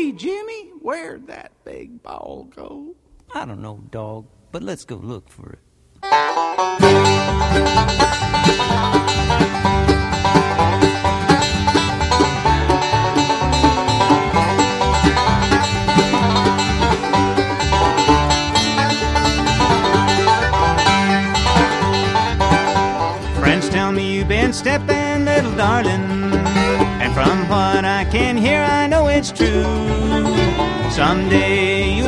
Hey, Jimmy, where'd that big ball go? I don't know, dog, but let's go look for it. Friends tell me you've been stepping, little darling, and from what I can hear, I know it's true. Someday